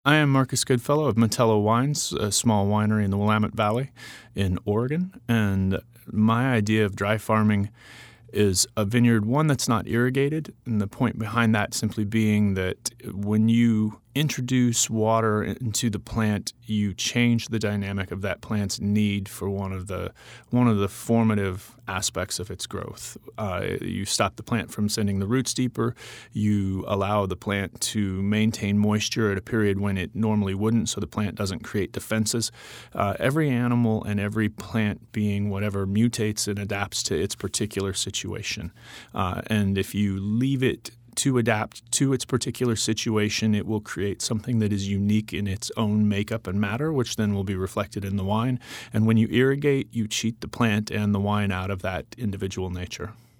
I am Marcus Goodfellow of Matello Wines, a small winery in the Willamette Valley in Oregon. And my idea of dry farming is a vineyard, one that's not irrigated. And the point behind that simply being that when you introduce water into the plant, you change the dynamic of that plant's need for one of the formative aspects of its growth. You stop the plant from sending the roots deeper. You allow the plant to maintain moisture at a period when it normally wouldn't, so the plant doesn't create defenses. Every animal and every plant being whatever mutates and adapts to its particular situation. And if you leave it to adapt to its particular situation, it will create something that is unique in its own makeup and matter, which then will be reflected in the wine. And when you irrigate, you cheat the plant and the wine out of that individual nature.